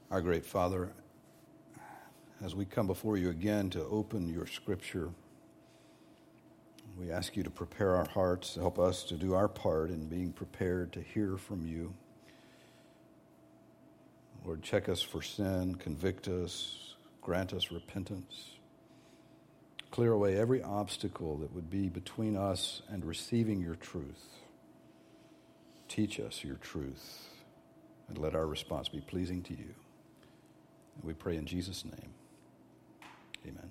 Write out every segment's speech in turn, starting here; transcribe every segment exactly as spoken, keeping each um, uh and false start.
Our great Father, as we come before you again to open your Scripture, we ask you to prepare our hearts, help us to do our part in being prepared to hear from you. Lord, check us for sin, convict us, grant us repentance. Clear away every obstacle that would be between us and receiving your truth. Teach us your truth, and let our response be pleasing to you. We pray in Jesus' name. Amen.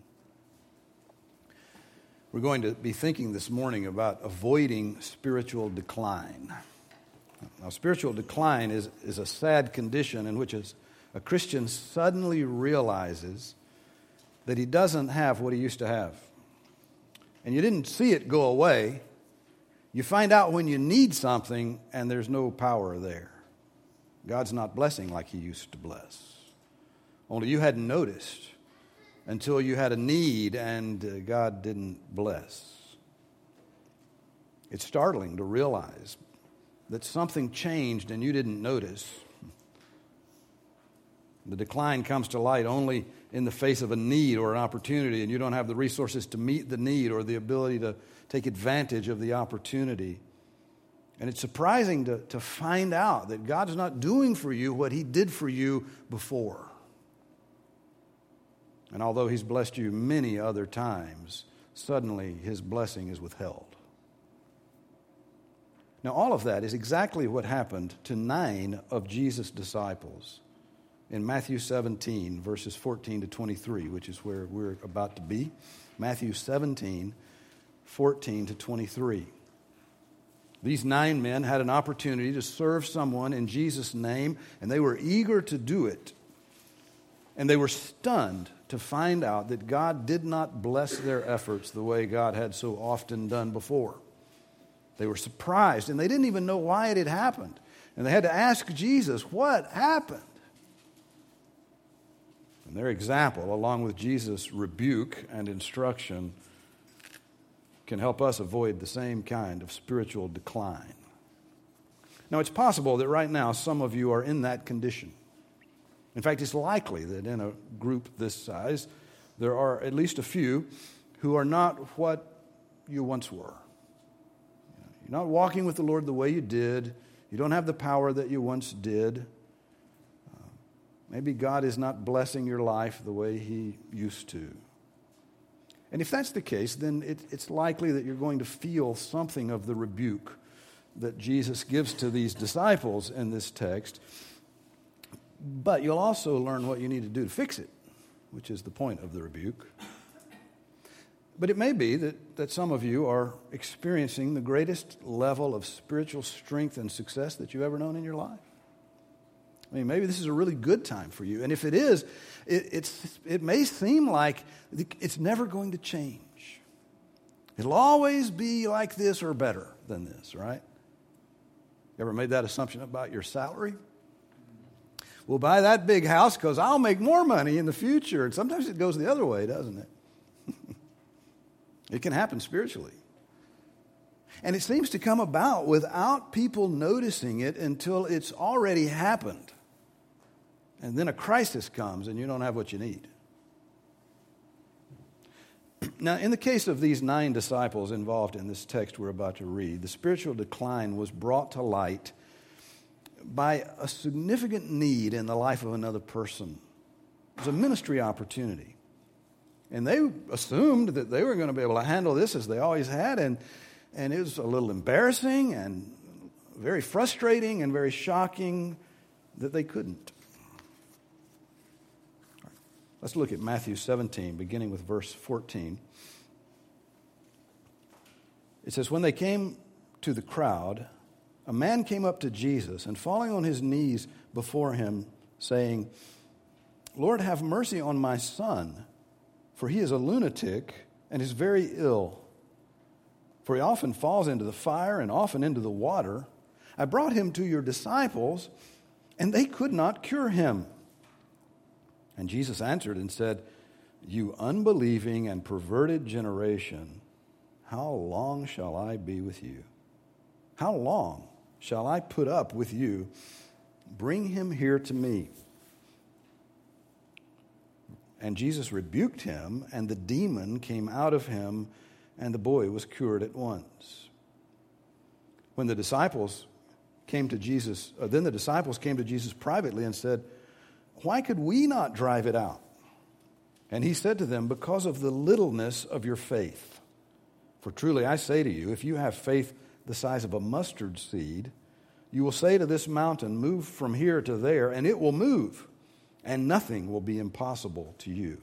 We're going to be thinking this morning about avoiding spiritual decline. Now, spiritual decline is, is a sad condition in which a Christian suddenly realizes that he doesn't have what he used to have. And you didn't see it go away. You find out when you need something and there's no power there. God's not blessing like he used to bless. Only you hadn't noticed until you had a need and God didn't bless. It's startling to realize that something changed and you didn't notice. The decline comes to light only in the face of a need or an opportunity, and you don't have the resources to meet the need or the ability to take advantage of the opportunity. And it's surprising to, to find out that God's not doing for you what he did for you before. And although he's blessed you many other times, suddenly his blessing is withheld. Now, all of that is exactly what happened to nine of Jesus' disciples in Matthew seventeen, verses fourteen to twenty-three, which is where we're about to be. Matthew seventeen, fourteen to twenty-three. These nine men had an opportunity to serve someone in Jesus' name, and they were eager to do it. And they were stunned to find out that God did not bless their efforts the way God had so often done before. They were surprised, and they didn't even know why it had happened. And they had to ask Jesus, what happened? And their example, along with Jesus' rebuke and instruction, can help us avoid the same kind of spiritual decline. Now, it's possible that right now some of you are in that condition. In fact, it's likely that in a group this size, there are at least a few who are not what you once were. You're not walking with the Lord the way you did. You don't have the power that you once did. Uh, maybe God is not blessing your life the way he used to. And if that's the case, then it, it's likely that you're going to feel something of the rebuke that Jesus gives to these disciples in this text. But you'll also learn what you need to do to fix it, which is the point of the rebuke. But it may be that, that some of you are experiencing the greatest level of spiritual strength and success that you've ever known in your life. I mean, maybe this is a really good time for you. And if it is, it, it's, it may seem like it's never going to change. It'll always be like this or better than this, right? You ever made that assumption about your salary? We'll buy that big house because I'll make more money in the future. And sometimes it goes the other way, doesn't it? It can happen spiritually. And it seems to come about without people noticing it until it's already happened. And then a crisis comes and you don't have what you need. Now, in the case of these nine disciples involved in this text we're about to read, the spiritual decline was brought to light by a significant need in the life of another person. It was a ministry opportunity. And they assumed that they were going to be able to handle this as they always had, and, and it was a little embarrassing and very frustrating and very shocking that they couldn't. All right. Let's look at Matthew seventeen, beginning with verse fourteen. It says, when they came to the crowd, a man came up to Jesus and falling on his knees before him, saying, Lord, have mercy on my son, for he is a lunatic and is very ill. For he often falls into the fire and often into the water. I brought him to your disciples, and they could not cure him. And Jesus answered and said, you unbelieving and perverted generation, how long shall I be with you? How long shall I put up with you? Bring him here to me. And Jesus rebuked him, and the demon came out of him, and the boy was cured at once. When the disciples came to Jesus, uh, then the disciples came to Jesus privately and said, "Why could we not drive it out?" And he said to them, "Because of the littleness of your faith. For truly I say to you, if you have faith the size of a mustard seed, you will say to this mountain, 'Move from here to there,' and it will move, and nothing will be impossible to you."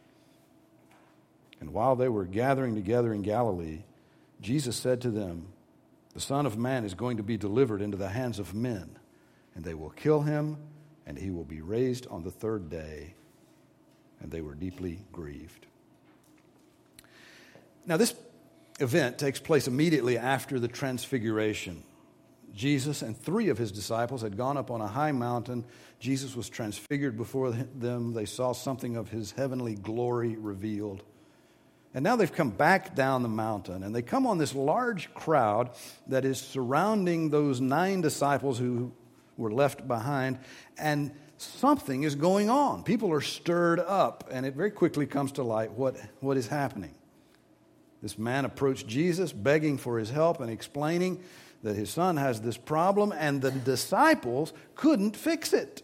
And while they were gathering together in Galilee, Jesus said to them, "The Son of Man is going to be delivered into the hands of men, and they will kill him, and he will be raised on the third day." And they were deeply grieved. Now, this event takes place immediately after the Transfiguration. Jesus and three of his disciples had gone up on a high mountain. Jesus was transfigured before them. They saw something of his heavenly glory revealed. And now they've come back down the mountain, and they come on this large crowd that is surrounding those nine disciples who were left behind, and something is going on. People are stirred up, and it very quickly comes to light what, what is happening. This man approached Jesus, begging for his help and explaining that his son has this problem, and the disciples couldn't fix it.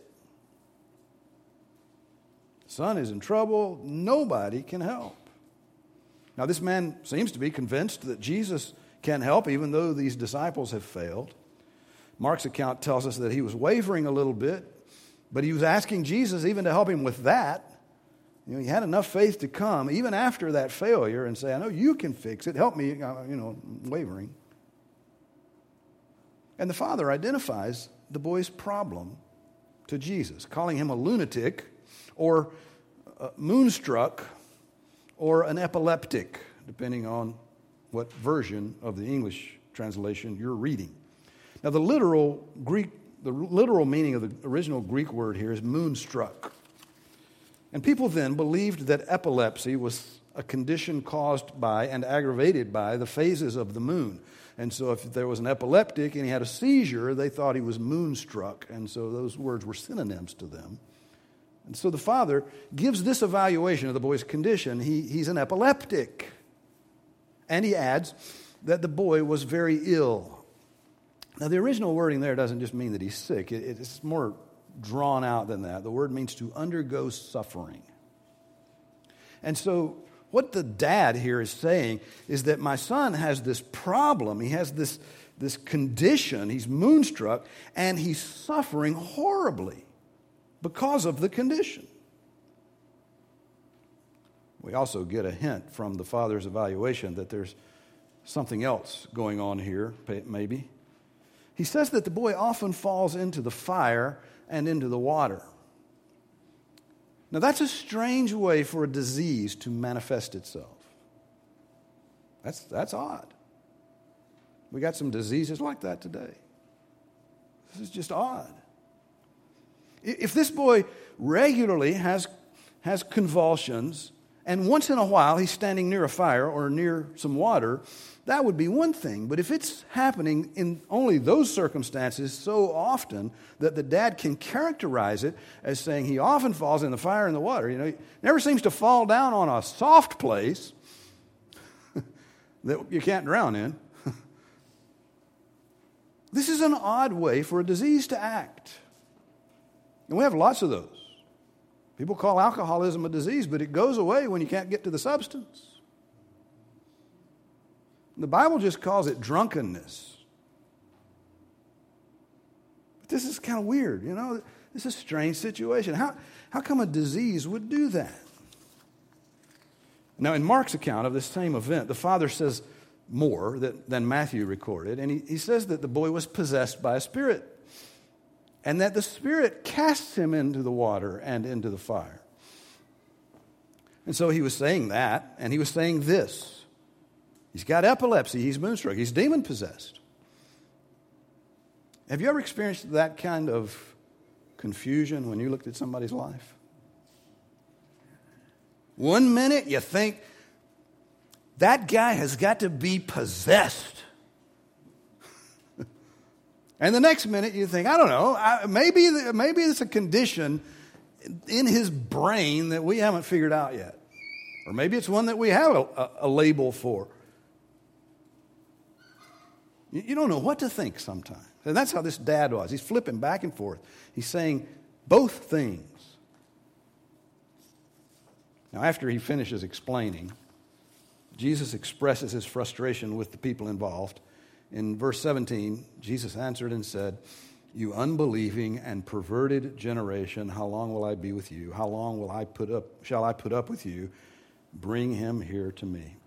The son is in trouble. Nobody can help. Now, this man seems to be convinced that Jesus can help, even though these disciples have failed. Mark's account tells us that he was wavering a little bit, but he was asking Jesus even to help him with that. You know, he had enough faith to come, even after that failure, and say, "I know you can fix it. Help me," you know, wavering. And the father identifies the boy's problem to Jesus, calling him a lunatic or uh, moonstruck or an epileptic, depending on what version of the English translation you're reading. Now, the literal Greek, the literal meaning of the original Greek word here is moonstruck. And people then believed that epilepsy was a condition caused by and aggravated by the phases of the moon. And so if there was an epileptic and he had a seizure, they thought he was moonstruck. And so those words were synonyms to them. And so the father gives this evaluation of the boy's condition. He, he's an epileptic. And he adds that the boy was very ill. Now, the original wording there doesn't just mean that he's sick. It, it's more drawn out than that. The word means to undergo suffering. And so what the dad here is saying is that my son has this problem. He has this, this condition. He's moonstruck, and he's suffering horribly because of the condition. We also get a hint from the father's evaluation that there's something else going on here, maybe. He says that the boy often falls into the fire and into the water. Now, that's a strange way for a disease to manifest itself. That's, that's odd. We got some diseases like that today. This is just odd. If this boy regularly has, has convulsions, and once in a while he's standing near a fire or near some water, that would be one thing. But if it's happening in only those circumstances so often that the dad can characterize it as saying he often falls in the fire and the water, you know, he never seems to fall down on a soft place that you can't drown in. This is an odd way for a disease to act. And we have lots of those. People call alcoholism a disease, but it goes away when you can't get to the substance. The Bible just calls it drunkenness. But this is kind of weird, you know. This is a strange situation. How, how come a disease would do that? Now, in Mark's account of this same event, the father says more that, than Matthew recorded. And he, he says that the boy was possessed by a spirit. And that the spirit casts him into the water and into the fire. And so he was saying that, and he was saying this. He's got epilepsy, he's moonstruck, he's demon-possessed. Have you ever experienced that kind of confusion when you looked at somebody's life? One minute you think, that guy has got to be possessed. And the next minute you think, I don't know, I, maybe maybe it's a condition in his brain that we haven't figured out yet. Or maybe it's one that we have a, a, a label for. You, you don't know what to think sometimes. And that's how this dad was. He's flipping back and forth. He's saying both things. Now, after he finishes explaining, Jesus expresses his frustration with the people involved. In verse seventeen, Jesus answered and said, "You unbelieving and perverted generation, how long will I be with you? How long will I put up, shall I put up with you? Bring him here to me."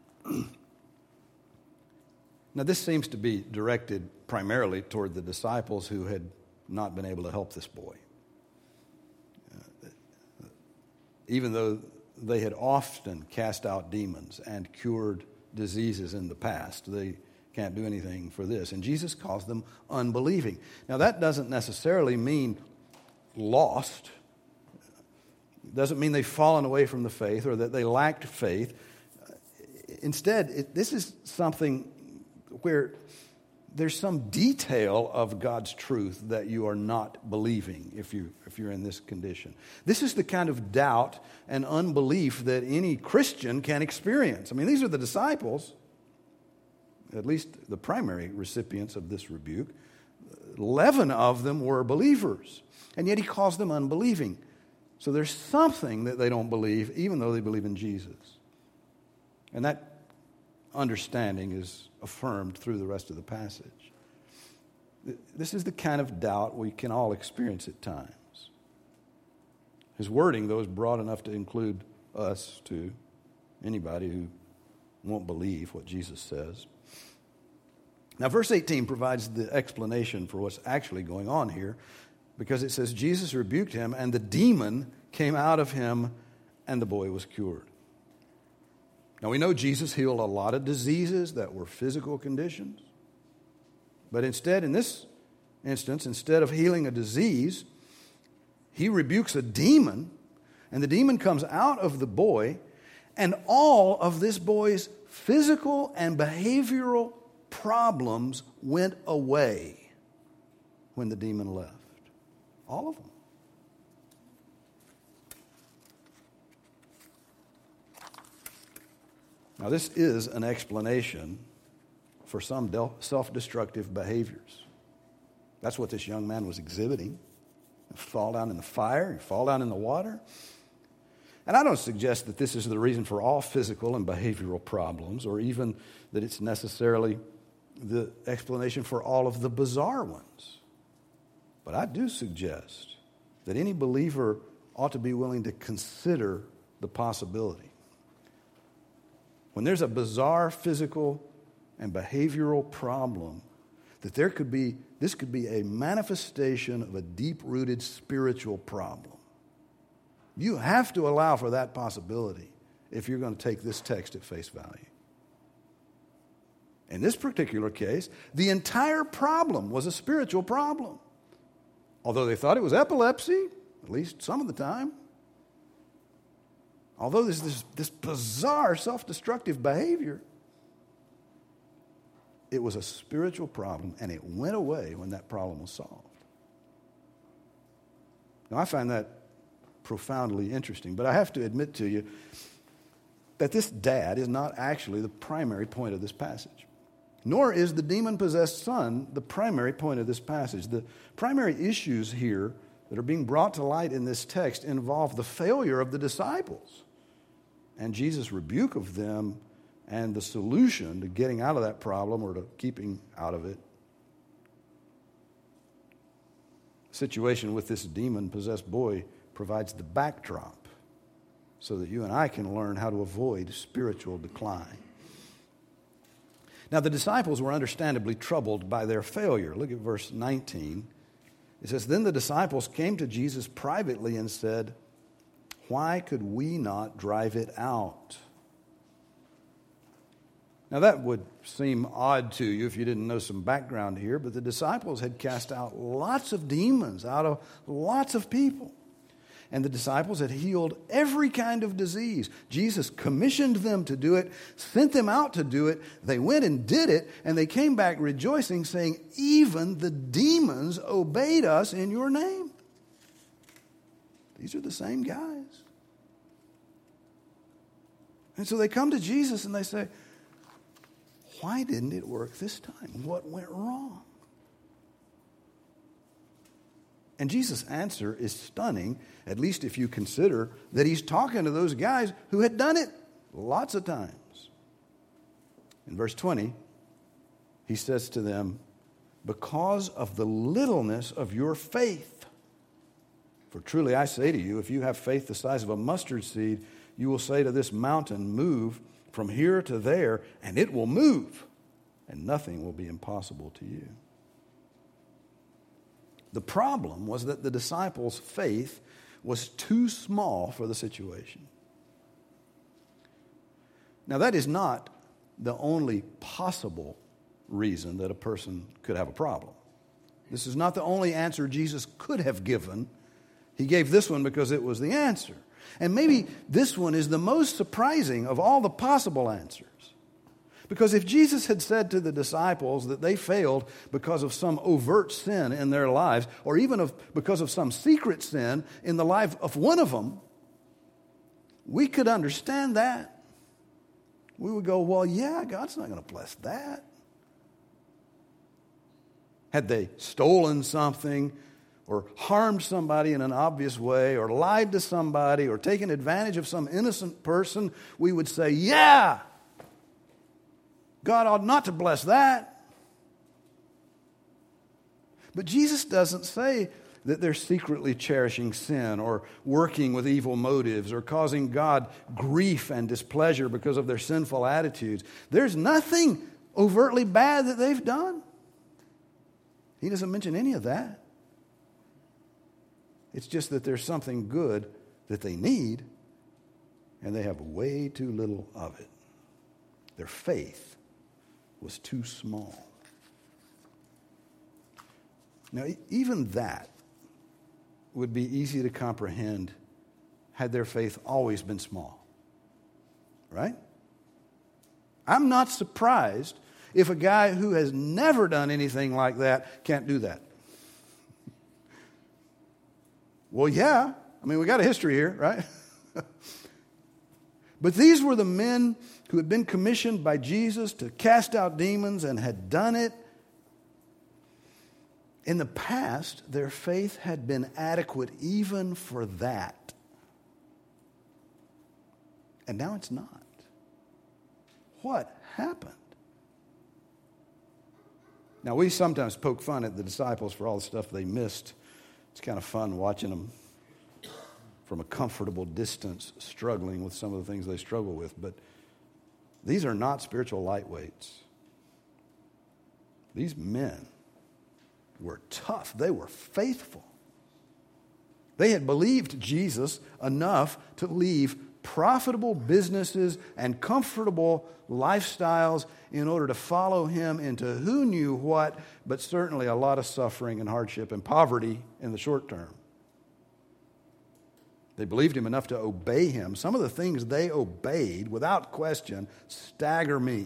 Now, this seems to be directed primarily toward the disciples who had not been able to help this boy. Uh, even though they had often cast out demons and cured diseases in the past, they can't do anything for this. And Jesus calls them unbelieving. Now, that doesn't necessarily mean lost. It doesn't mean they've fallen away from the faith or that they lacked faith. Instead, it, this is something where there's some detail of God's truth that you are not believing if, you, if you're in this condition. This is the kind of doubt and unbelief that any Christian can experience. I mean, these are the disciples, at least the primary recipients of this rebuke. Eleven of them were believers, and yet he calls them unbelieving. So there's something that they don't believe, even though they believe in Jesus. And that understanding is affirmed through the rest of the passage. This is the kind of doubt we can all experience at times. His wording, though, is broad enough to include us too, anybody who won't believe what Jesus says. Now, verse eighteen provides the explanation for what's actually going on here, because it says, Jesus rebuked him, and the demon came out of him, and the boy was cured. Now, we know Jesus healed a lot of diseases that were physical conditions. But instead, in this instance, instead of healing a disease, he rebukes a demon, and the demon comes out of the boy, and all of this boy's physical and behavioral problems went away when the demon left. All of them. Now, this is an explanation for some self-destructive behaviors. That's what this young man was exhibiting. Fall down in the fire, fall down in the water. And I don't suggest that this is the reason for all physical and behavioral problems, or even that it's necessarily the explanation for all of the bizarre ones. But I do suggest that any believer ought to be willing to consider the possibility. When there's a bizarre physical and behavioral problem, that there could be, this could be a manifestation of a deep-rooted spiritual problem. You have to allow for that possibility if you're going to take this text at face value. In this particular case, the entire problem was a spiritual problem. Although they thought it was epilepsy, at least some of the time. Although there's this, this bizarre self-destructive behavior, it was a spiritual problem, and it went away when that problem was solved. Now, I find that profoundly interesting, but I have to admit to you that this dad is not actually the primary point of this passage. Nor is the demon-possessed son the primary point of this passage. The primary issues here that are being brought to light in this text involve the failure of the disciples and Jesus' rebuke of them and the solution to getting out of that problem or to keeping out of it. The situation with this demon-possessed boy provides the backdrop so that you and I can learn how to avoid spiritual decline. Now, the disciples were understandably troubled by their failure. Look at verse nineteen. It says, "Then the disciples came to Jesus privately and said, 'Why could we not drive it out?'" Now, that would seem odd to you if you didn't know some background here, but the disciples had cast out lots of demons out of lots of people. And the disciples had healed every kind of disease. Jesus commissioned them to do it, sent them out to do it. They went and did it, and they came back rejoicing, saying, "Even the demons obeyed us in your name." These are the same guys. And so they come to Jesus and they say, why didn't it work this time? What went wrong? And Jesus' answer is stunning, at least if you consider that he's talking to those guys who had done it lots of times. In verse twenty, he says to them, because of the littleness of your faith. For truly I say to you, if you have faith the size of a mustard seed, you will say to this mountain, move from here to there, and it will move, and nothing will be impossible to you. The problem was that the disciples' faith was too small for the situation. Now, that is not the only possible reason that a person could have a problem. This is not the only answer Jesus could have given. He gave this one because it was the answer. And maybe this one is the most surprising of all the possible answers. Because if Jesus had said to the disciples that they failed because of some overt sin in their lives, or even of, because of some secret sin in the life of one of them, we could understand that. We would go, well, yeah, God's not going to bless that. Had they stolen something, or harmed somebody in an obvious way, or lied to somebody, or taken advantage of some innocent person, we would say, yeah, God ought not to bless that. But Jesus doesn't say that they're secretly cherishing sin or working with evil motives or causing God grief and displeasure because of their sinful attitudes. There's nothing overtly bad that they've done. He doesn't mention any of that. It's just that there's something good that they need, and they have way too little of it. Their faith was too small. Now, even that would be easy to comprehend had their faith always been small. Right? I'm not surprised if a guy who has never done anything like that can't do that. Well, yeah. I mean, we got a history here, right? But these were the men who had been commissioned by Jesus to cast out demons and had done it. In the past, their faith had been adequate even for that. And now it's not. What happened? Now, we sometimes poke fun at the disciples for all the stuff they missed. It's kind of fun watching them from a comfortable distance struggling with some of the things they struggle with. But these are not spiritual lightweights. These men were tough. They were faithful. They had believed Jesus enough to leave profitable businesses and comfortable lifestyles in order to follow him into who knew what, but certainly a lot of suffering and hardship and poverty in the short term. They believed him enough to obey him. Some of the things they obeyed, without question, stagger me.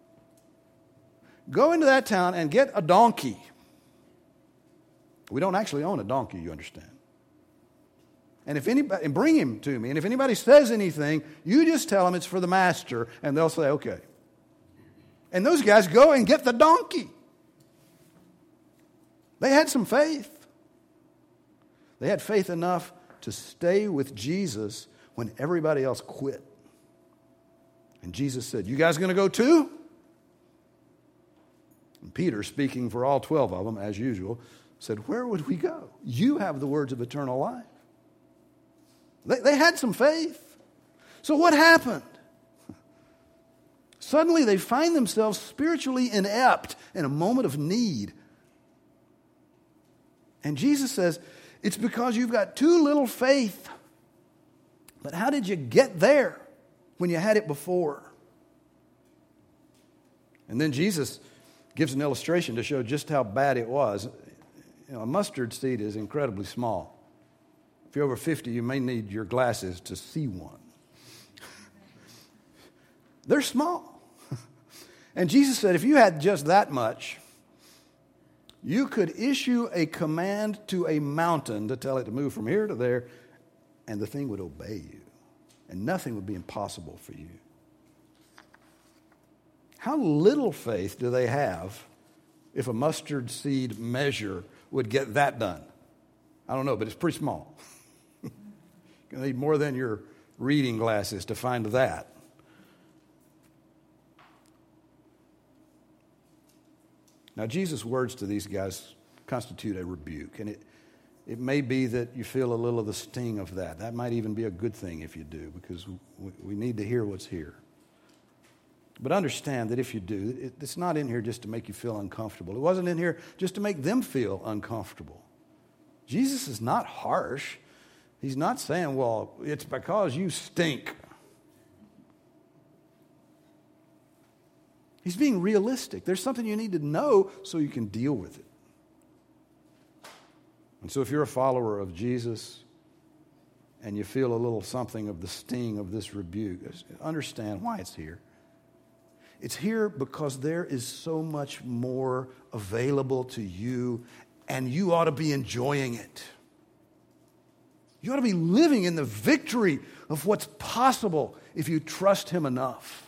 Go into that town and get a donkey. We don't actually own a donkey, you understand. And if anybody, and bring him to me. And if anybody says anything, you just tell them it's for the master, and they'll say, okay. And those guys go and get the donkey. They had some faith. They had faith enough to stay with Jesus when everybody else quit. And Jesus said, you guys going to go too? And Peter, speaking for all twelve of them, as usual, said, where would we go? You have the words of eternal life. They, they had some faith. So what happened? Suddenly they find themselves spiritually inept in a moment of need. And Jesus says, it's because you've got too little faith. But how did you get there when you had it before? And then Jesus gives an illustration to show just how bad it was. You know, a mustard seed is incredibly small. If you're over fifty, you may need your glasses to see one. They're small. And Jesus said, if you had just that much, you could issue a command to a mountain to tell it to move from here to there, and the thing would obey you, and nothing would be impossible for you. How little faith do they have if a mustard seed measure would get that done? I don't know, but it's pretty small. You need more than your reading glasses to find that. Now, Jesus' words to these guys constitute a rebuke, and it, it may be that you feel a little of the sting of that. That might even be a good thing if you do, because we, we need to hear what's here. But understand that if you do, it, it's not in here just to make you feel uncomfortable. It wasn't in here just to make them feel uncomfortable. Jesus is not harsh. He's not saying, well, it's because you stink. He's being realistic. There's something you need to know so you can deal with it. And so if you're a follower of Jesus and you feel a little something of the sting of this rebuke, understand why it's here. It's here because there is so much more available to you, and you ought to be enjoying it. You ought to be living in the victory of what's possible if you trust Him enough.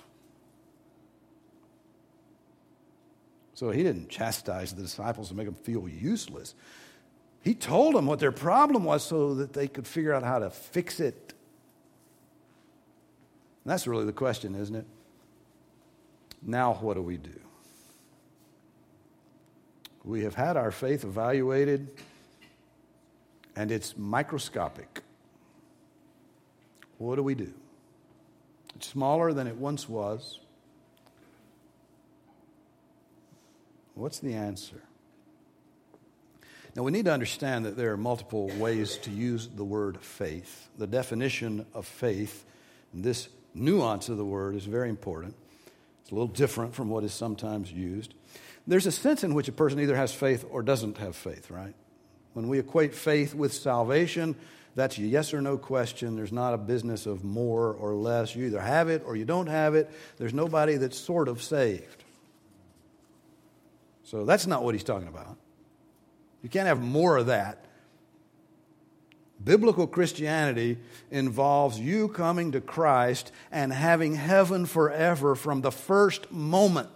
So He didn't chastise the disciples to make them feel useless. He told them what their problem was so that they could figure out how to fix it. And that's really the question, isn't it? Now what do we do? We have had our faith evaluated, and it's microscopic. What do we do? It's smaller than it once was. What's the answer? Now, we need to understand that there are multiple ways to use the word faith. The definition of faith, and this nuance of the word is very important. It's a little different from what is sometimes used. There's a sense in which a person either has faith or doesn't have faith, right? When we equate faith with salvation, that's a yes or no question. There's not a business of more or less. You either have it or you don't have it. There's nobody that's sort of saved. So that's not what he's talking about. You can't have more of that. Biblical Christianity involves you coming to Christ and having heaven forever from the first moment.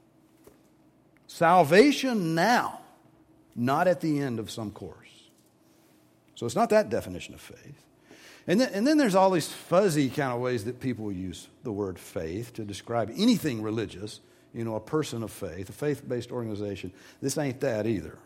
Salvation now, not at the end of some course. So it's not that definition of faith. And then, and then there's all these fuzzy kind of ways that people use the word faith to describe anything religious. You know, a person of faith, a faith-based organization. This ain't that either.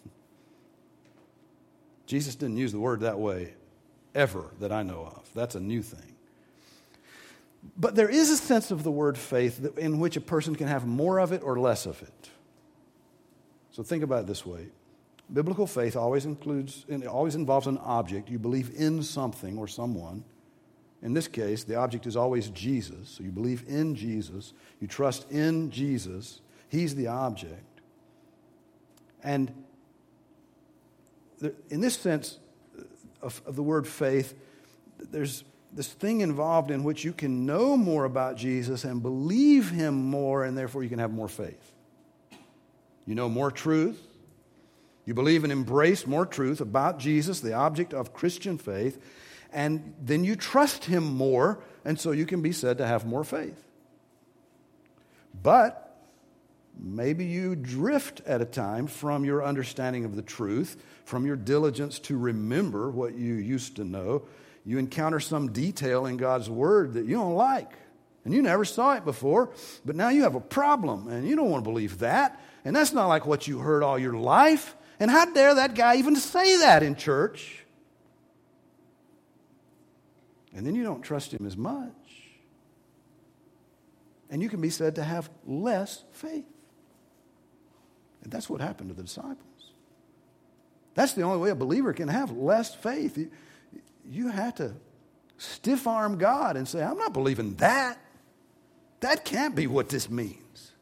Jesus didn't use the word that way ever that I know of. That's a new thing. But there is a sense of the word faith in which a person can have more of it or less of it. So think about it this way. Biblical faith always includes, it always involves an object. You believe in something or someone. In this case, the object is always Jesus. So you believe in Jesus. You trust in Jesus. He's the object. And in this sense of, of the word faith, there's this thing involved in which you can know more about Jesus and believe Him more, and therefore you can have more faith. You know more truth. You believe and embrace more truth about Jesus, the object of Christian faith, and then you trust Him more, and so you can be said to have more faith. But maybe you drift at a time from your understanding of the truth, from your diligence to remember what you used to know. You encounter some detail in God's Word that you don't like, and you never saw it before, but now you have a problem, and you don't want to believe that, and that's not like what you heard all your life. And how dare that guy even say that in church? And then you don't trust him as much. And you can be said to have less faith. And that's what happened to the disciples. That's the only way a believer can have less faith. You, you have to stiff-arm God and say, I'm not believing that. That can't be what this means.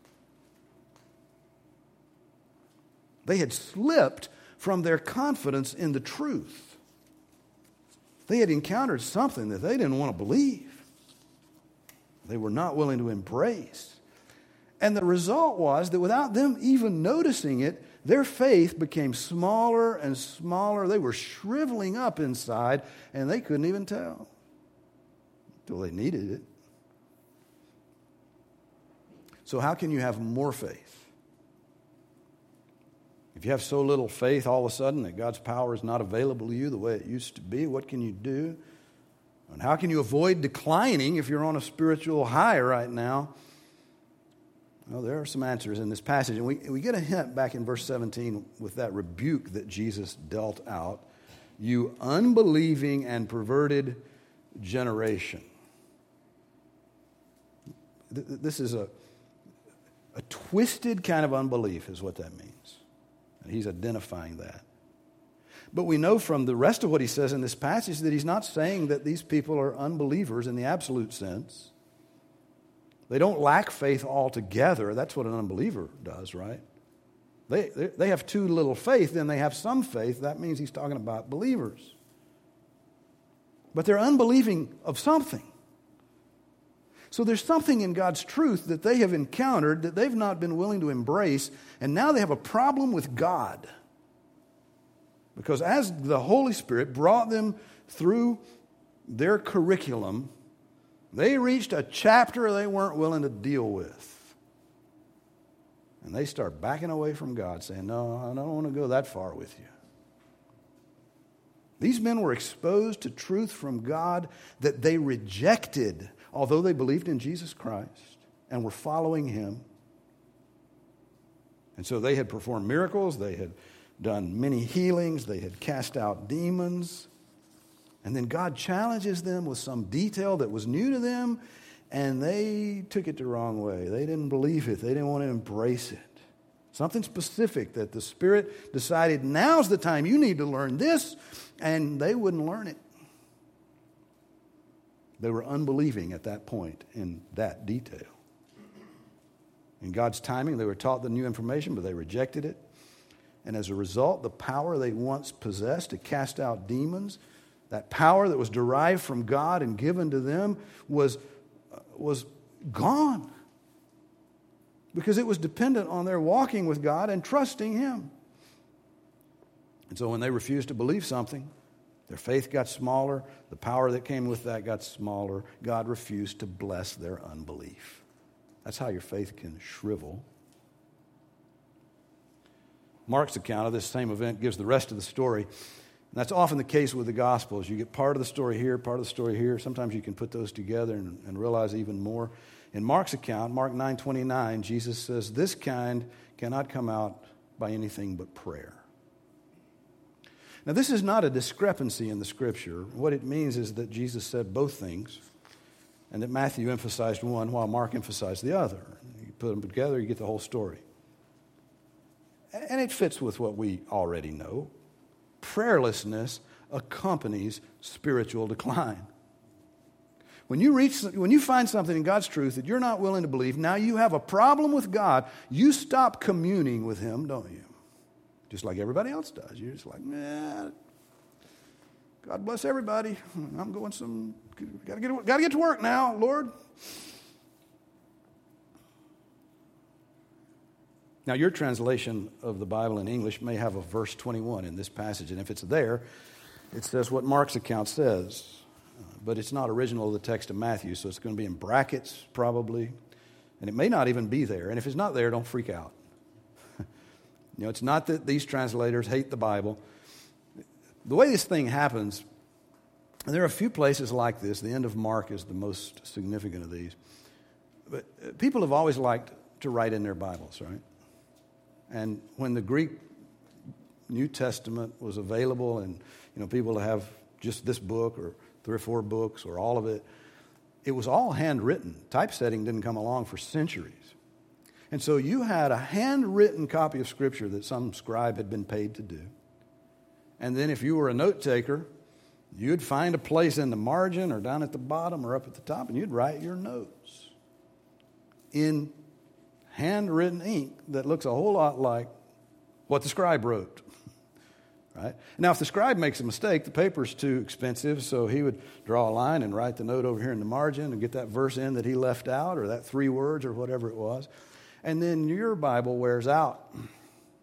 They had slipped from their confidence in the truth. They had encountered something that they didn't want to believe. They were not willing to embrace. And the result was that without them even noticing it, their faith became smaller and smaller. They were shriveling up inside, and they couldn't even tell until they needed it. So how can you have more faith? If you have so little faith all of a sudden that God's power is not available to you the way it used to be, what can you do? And how can you avoid declining if you're on a spiritual high right now? Well, there are some answers in this passage. And we, we get a hint back in verse seventeen with that rebuke that Jesus dealt out. You unbelieving and perverted generation. This is a, a twisted kind of unbelief is what that means. And he's identifying that. But we know from the rest of what he says in this passage that he's not saying that these people are unbelievers in the absolute sense. They don't lack faith altogether. That's what an unbeliever does, right? They, they have too little faith, then they have some faith. That means he's talking about believers. But they're unbelieving of something. So there's something in God's truth that they have encountered that they've not been willing to embrace, and now they have a problem with God. Because as the Holy Spirit brought them through their curriculum, they reached a chapter they weren't willing to deal with. And they start backing away from God, saying, no, I don't want to go that far with you. These men were exposed to truth from God that they rejected, although they believed in Jesus Christ and were following him. And so they had performed miracles, they had done many healings, they had cast out demons. And then God challenges them with some detail that was new to them, and they took it the wrong way. They didn't believe it. They didn't want to embrace it. Something specific that the Spirit decided, now's the time you need to learn this, and they wouldn't learn it. They were unbelieving at that point in that detail. In God's timing, they were taught the new information, but they rejected it. And as a result, the power they once possessed to cast out demons, that power that was derived from God and given to them, was, was gone. Because it was dependent on their walking with God and trusting him. And so when they refused to believe something, their faith got smaller, the power that came with that got smaller. God refused to bless their unbelief. That's how your faith can shrivel. Mark's account of this same event gives the rest of the story. And that's often the case with the Gospels. You get part of the story here, part of the story here. Sometimes you can put those together and, and realize even more. In Mark's account, Mark nine twenty-nine, Jesus says, this kind cannot come out by anything but prayer. Now, this is not a discrepancy in the Scripture. What it means is that Jesus said both things, and that Matthew emphasized one while Mark emphasized the other. You put them together, you get the whole story. And it fits with what we already know. Prayerlessness accompanies spiritual decline. When you reach, when you find something in God's truth that you're not willing to believe, now you have a problem with God, you stop communing with him, don't you? Just like everybody else does. You're just like, man, God bless everybody. I'm going some, gotta get, gotta get to work now, Lord. Now, your translation of the Bible in English may have a verse twenty-one in this passage, and if it's there, it says what Mark's account says. Uh, but it's not original to the text of Matthew, so it's going to be in brackets probably, and it may not even be there. And if it's not there, don't freak out. You know, it's not that these translators hate the Bible. The way this thing happens, and there are a few places like this. The end of Mark is the most significant of these. But people have always liked to write in their Bibles, right? And when the Greek New Testament was available and, you know, people have just this book or three or four books or all of it, it was all handwritten. Typesetting didn't come along for centuries. And so you had a handwritten copy of Scripture that some scribe had been paid to do. And then if you were a note taker, you'd find a place in the margin or down at the bottom or up at the top, and you'd write your notes in handwritten ink that looks a whole lot like what the scribe wrote. Right? Now, if the scribe makes a mistake, the paper's too expensive, so he would draw a line and write the note over here in the margin and get that verse in that he left out or that three words or whatever it was. And then your Bible wears out.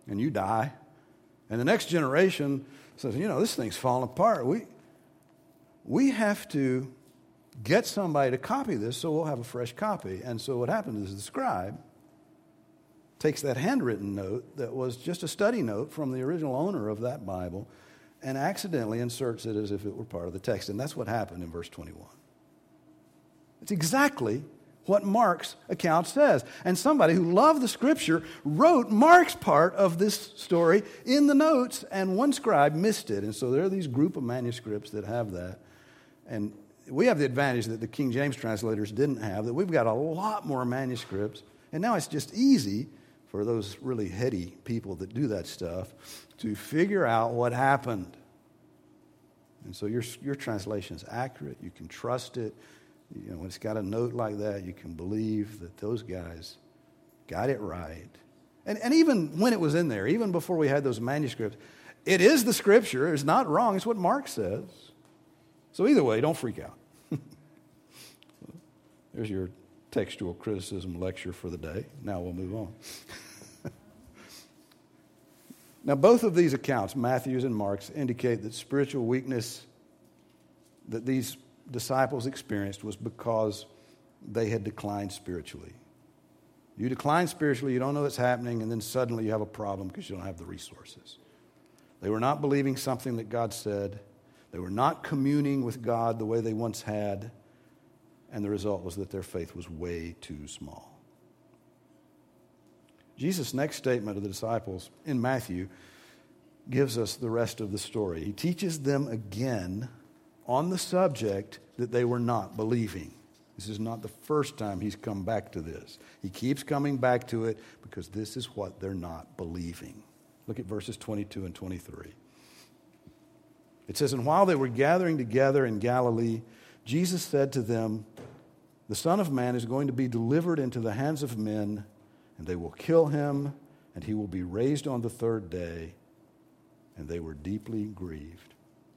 and you die. And the next generation says, you know, this thing's falling apart. We, we have to get somebody to copy this so we'll have a fresh copy. And so what happens is the scribe takes that handwritten note that was just a study note from the original owner of that Bible and accidentally inserts it as if it were part of the text. And that's what happened in verse twenty-one. It's exactly what Mark's account says. And somebody who loved the Scripture wrote Mark's part of this story in the notes, and one scribe missed it. And so there are these group of manuscripts that have that. And we have the advantage that the King James translators didn't have, that we've got a lot more manuscripts. And now it's just easy for those really heady people that do that stuff to figure out what happened. And so your, your translation is accurate. You can trust it. You know, when it's got a note like that, you can believe that those guys got it right. And, and even when it was in there, even before we had those manuscripts, it is the Scripture. It's not wrong. It's what Mark says. So either way, don't freak out. There's your textual criticism lecture for the day. Now we'll move on. Now, both of these accounts, Matthew's and Mark's, indicate that spiritual weakness that these disciples experienced was because they had declined spiritually. You decline spiritually, you don't know what's happening, and then suddenly you have a problem because you don't have the resources. They were not believing something that God said. They were not communing with God the way they once had, and the result was that their faith was way too small. Jesus' next statement to the disciples in Matthew gives us the rest of the story. He teaches them again on the subject that they were not believing. This is not the first time he's come back to this. He keeps coming back to it because this is what they're not believing. Look at verses twenty-two and twenty-three. It says, "And while they were gathering together in Galilee, Jesus said to them, 'The Son of Man is going to be delivered into the hands of men, and they will kill him, and he will be raised on the third day.' And they were deeply grieved."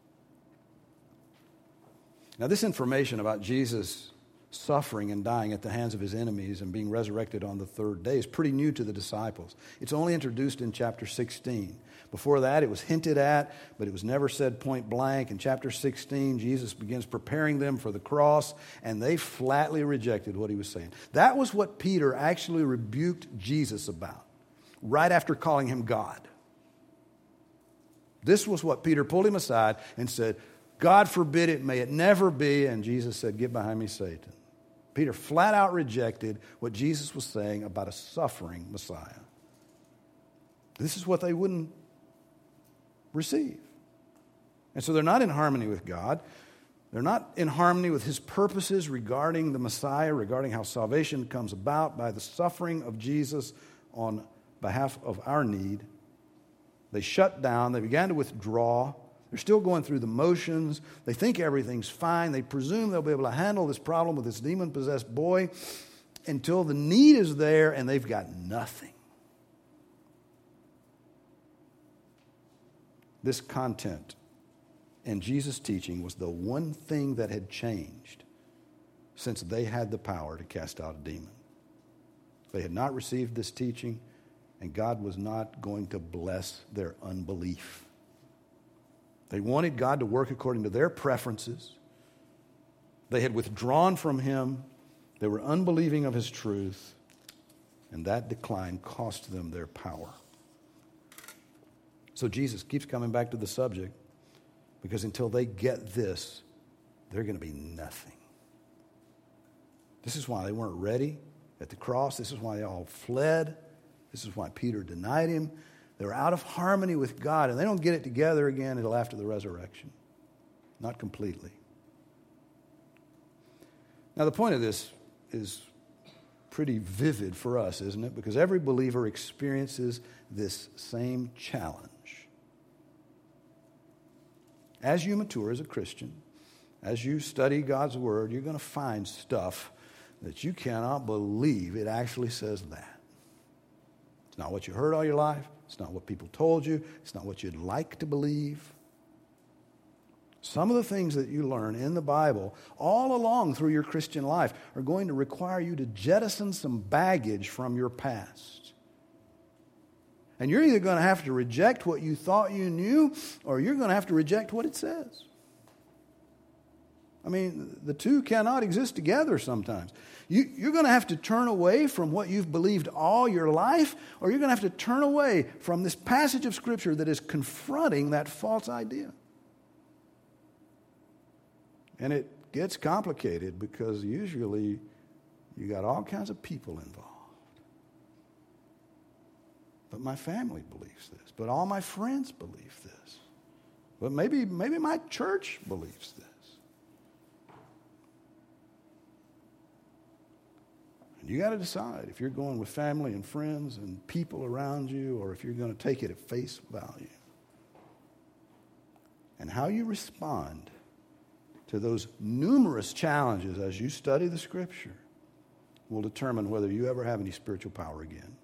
Now, this information about Jesus suffering and dying at the hands of his enemies and being resurrected on the third day is pretty new to the disciples. It's only introduced in chapter sixteen. Before that, it was hinted at, but it was never said point blank. In chapter sixteen, Jesus begins preparing them for the cross, and they flatly rejected what he was saying. That was what Peter actually rebuked Jesus about, right after calling him God. This was what Peter pulled him aside and said, "God forbid it, may it never be." And Jesus said, "Get behind me, Satan." Peter flat out rejected what Jesus was saying about a suffering Messiah. This is what they wouldn't receive. And so they're not in harmony with God. They're not in harmony with his purposes regarding the Messiah, regarding how salvation comes about by the suffering of Jesus on behalf of our need. They shut down. They began to withdraw. They're still going through the motions. They think everything's fine. They presume they'll be able to handle this problem with this demon-possessed boy until the need is there and they've got nothing. This content in Jesus' teaching was the one thing that had changed since they had the power to cast out a demon. They had not received this teaching, and God was not going to bless their unbelief. They wanted God to work according to their preferences. They had withdrawn from him. They were unbelieving of his truth. And that decline cost them their power. So Jesus keeps coming back to the subject because until they get this, they're going to be nothing. This is why they weren't ready at the cross. This is why they all fled. This is why Peter denied him. They're out of harmony with God, and they don't get it together again until after the resurrection. Not completely. Now, the point of this is pretty vivid for us, isn't it? Because every believer experiences this same challenge. As you mature as a Christian, as you study God's Word, you're going to find stuff that you cannot believe it actually says that. It's not what you heard all your life. It's not what people told you. It's not what you'd like to believe. Some of the things that you learn in the Bible all along through your Christian life are going to require you to jettison some baggage from your past. And you're either going to have to reject what you thought you knew, or you're going to have to reject what it says. I mean, the two cannot exist together sometimes. You, you're going to have to turn away from what you've believed all your life, or you're going to have to turn away from this passage of Scripture that is confronting that false idea. And it gets complicated because usually you got all kinds of people involved. But my family believes this. But all my friends believe this. But maybe, maybe my church believes this. And you got to decide if you're going with family and friends and people around you, or if you're going to take it at face value. And how you respond to those numerous challenges as you study the Scripture will determine whether you ever have any spiritual power again.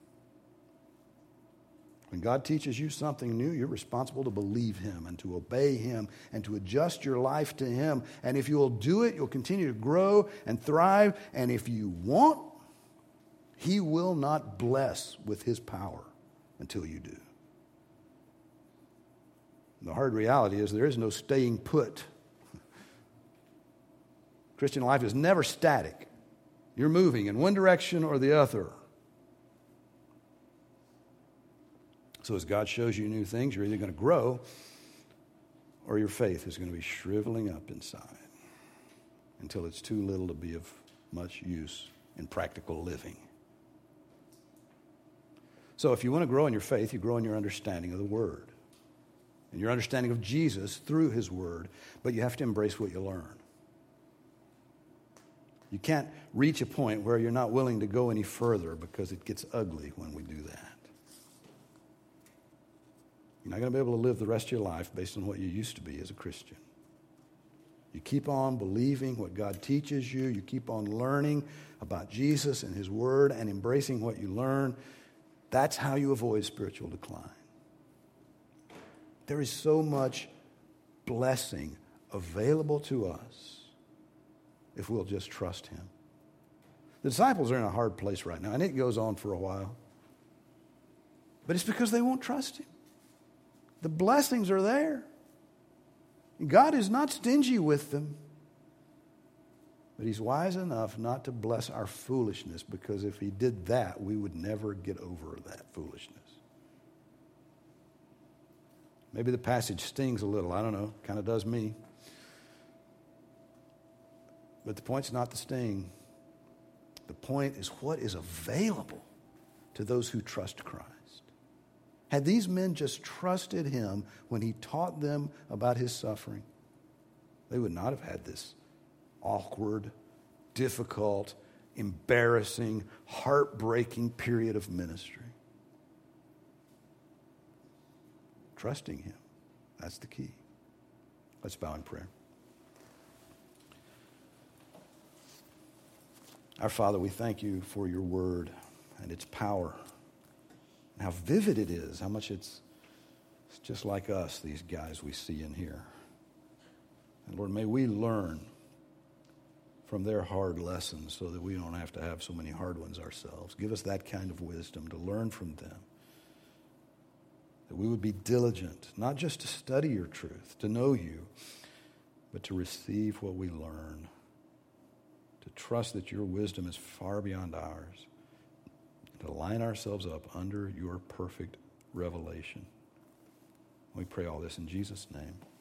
When God teaches you something new, you're responsible to believe Him and to obey Him and to adjust your life to Him. And if you'll do it, you'll continue to grow and thrive. And if you won't, He will not bless with His power until you do. The hard reality is there is no staying put. Christian life is never static. You're moving in one direction or the other. So as God shows you new things, you're either going to grow or your faith is going to be shriveling up inside until it's too little to be of much use in practical living. So if you want to grow in your faith, you grow in your understanding of the Word and your understanding of Jesus through His Word, but you have to embrace what you learn. You can't reach a point where you're not willing to go any further because it gets ugly when we do that. You're not going to be able to live the rest of your life based on what you used to be as a Christian. You keep on believing what God teaches you. You keep on learning about Jesus and His Word and embracing what you learn. That's how you avoid spiritual decline. There is so much blessing available to us if we'll just trust Him. The disciples are in a hard place right now, and it goes on for a while. But it's because they won't trust Him. The blessings are there. God is not stingy with them. But He's wise enough not to bless our foolishness, because if He did that, we would never get over that foolishness. Maybe the passage stings a little. I don't know. Kind of does me. But the point's not the sting. The point is what is available to those who trust Christ. Had these men just trusted Him when He taught them about His suffering, they would not have had this awkward, difficult, embarrassing, heartbreaking period of ministry. Trusting Him, that's the key. Let's bow in prayer. Our Father, we thank You for Your Word and its power, and how vivid it is, how much it's, it's just like us, these guys we see in here. And Lord, may we learn from their hard lessons so that we don't have to have so many hard ones ourselves. Give us that kind of wisdom to learn from them. That we would be diligent, not just to study Your truth, to know You, but to receive what we learn. To trust that Your wisdom is far beyond ours. To line ourselves up under Your perfect revelation. We pray all this in Jesus' name.